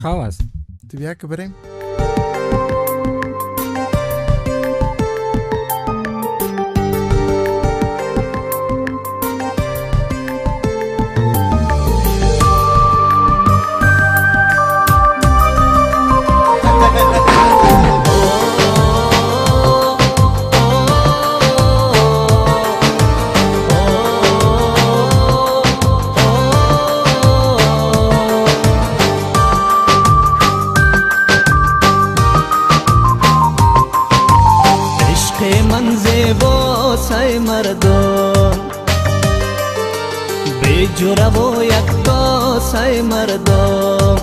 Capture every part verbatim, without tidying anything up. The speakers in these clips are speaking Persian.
خواب است. تو بیا که بریم. من زیبا سای مردم بی جوره و یکتا سای مردم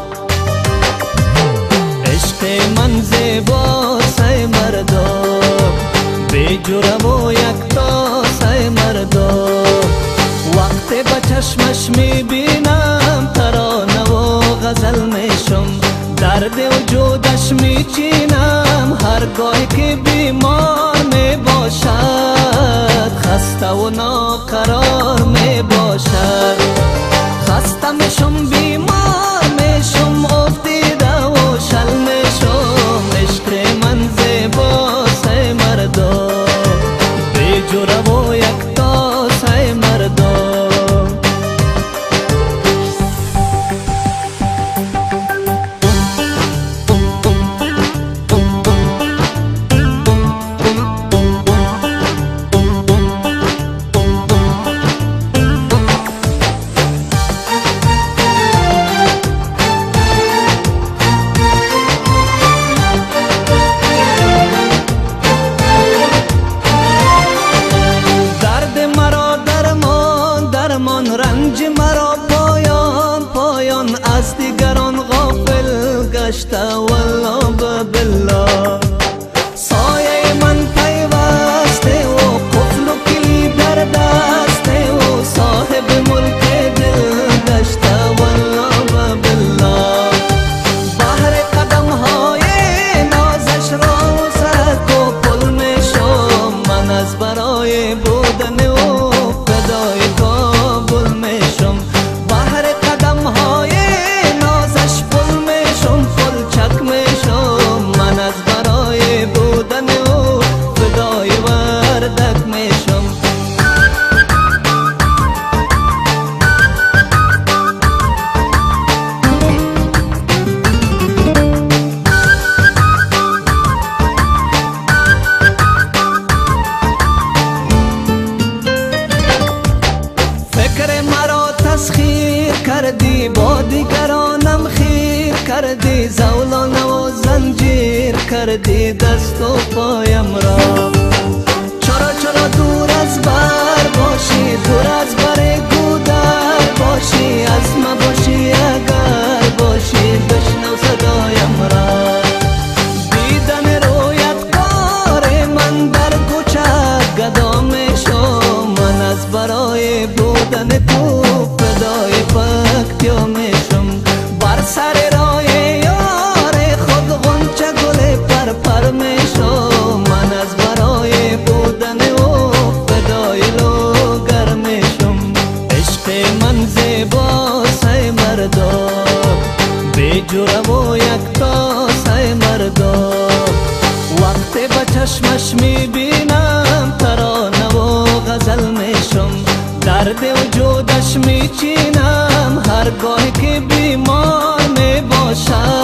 عشق من زیبا سای مردم بی جوره و یکتا سای مردم وقتی با چشمش میبینم ترانه و غزل میشم درد وجودش میچینم هرگاهی که بیمار می باشد خسته و ناقرار می باشد خسته میشم بیمار میشم افتیده و شل میشم عشق من زیبا سای مردم بی جوره و یکتا سای مردم رنج مرا پایان پایان از دیگران غافل گشته والله بالله سایه من پیوسته و قفل و کلید در دسته و صاحب ملک دل گشته والله بالله بحر قدم های نازش را سرک و پل میشم من از برای بودن او فدای کابل میشم بحر قدم های نازش پل میشم پل چک میشم من از برای بودن او فدای وردک میشم فکر مرا تسخیر کردی با دیگرانم خیر کردی زولانه و زنجیر کردی دست و پایم را چرا چرا دور از بر باشی دور از بر گودر باشی از ما باشی اگر باشی بشنو صدایم را دیدن رویت کار من در کوچه گدا میشم من از برای بودن تو فدای پکتیا میشم بر سر راه یار خود غنچه گل پر پر میشم من از برای بودن او فدای لوگر میشم عشق من زیبا سای مردم بی جوره و یکتا سای مردم وقتی با چشمش میبینم ترانه و غزل میشم درد وجودش میچینم هرگاهی که بیمار می باشد